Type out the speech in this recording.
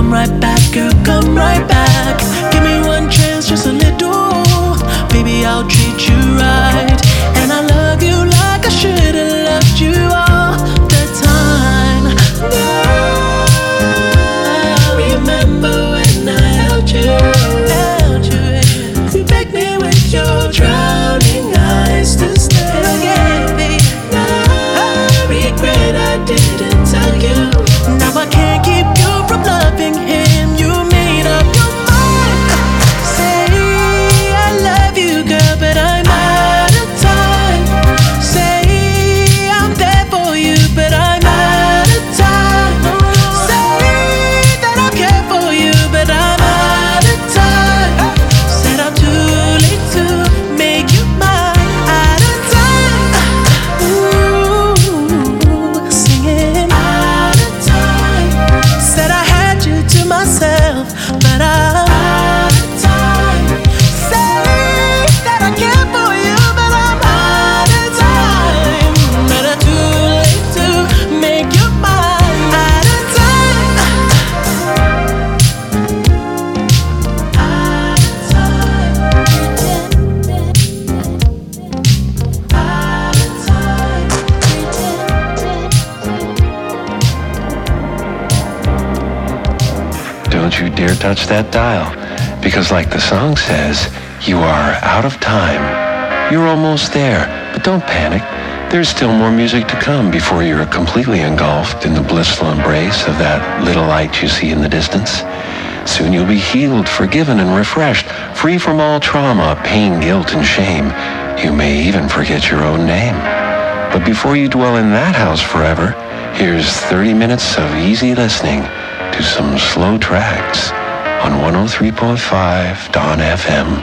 come right back, girl, come right back. Give me one chance, just a little. Baby, I'll treat you right. And I love you like I should've loved you all the time. Girl, remember when I held you? You begged me with your drowning eyes to stay again. I regret I didn't tell you. Now I can't keep you from loving him. You made up your mind. Say I love you, girl, but I'm out of time. Say I'm there for you, but I'm out of time. Say that I care for you, but I'm out of time. Said I'm too late to make you mine. Out of time. Ooh, singing out of time. Said I had you to myself, but I'm out of time. Say that I care for you, but I'm out of time. But I'm too late to make you mine. Out of time. Out of time. Out of time. Don't you dare touch that dial, because like the song says, you are out of time. You're almost there, but don't panic. There's still more music to come before you're completely engulfed in the blissful embrace of that little light you see in the distance. Soon you'll be healed, forgiven, and refreshed, free from all trauma, pain, guilt, and shame. You may even forget your own name. But before you dwell in that house forever, here's 30 minutes of easy listening to some slow tracks on 103.5 Dawn FM.